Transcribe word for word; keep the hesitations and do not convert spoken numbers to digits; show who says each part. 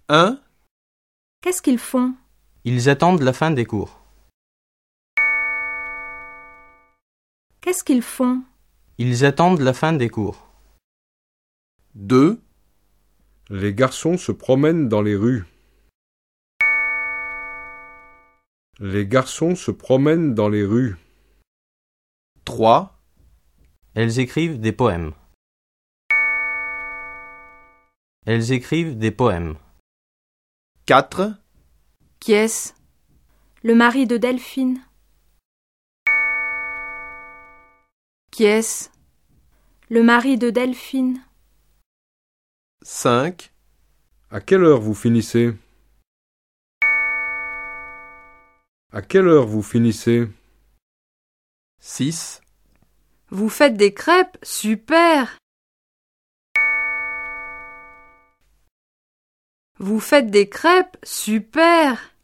Speaker 1: un.
Speaker 2: Qu'est-ce qu'ils font?
Speaker 3: Ils attendent la fin des cours.
Speaker 2: Qu'est-ce qu'ils font?
Speaker 3: Ils attendent la fin des cours.
Speaker 1: deux.
Speaker 4: Les garçons se promènent dans les rues. Les garçons se promènent dans les rues.
Speaker 1: trois.
Speaker 3: Elles écrivent des poèmes. Elles écrivent des poèmes.
Speaker 1: quatre.
Speaker 2: Qui est-ce? Le mari de Delphine. Qui est-ce? Le mari de Delphine.
Speaker 1: cinq.
Speaker 4: À quelle heure vous finissez? À quelle heure vous finissez?
Speaker 1: six.
Speaker 2: Vous faites des crêpes? Super! Vous faites des crêpes? Super!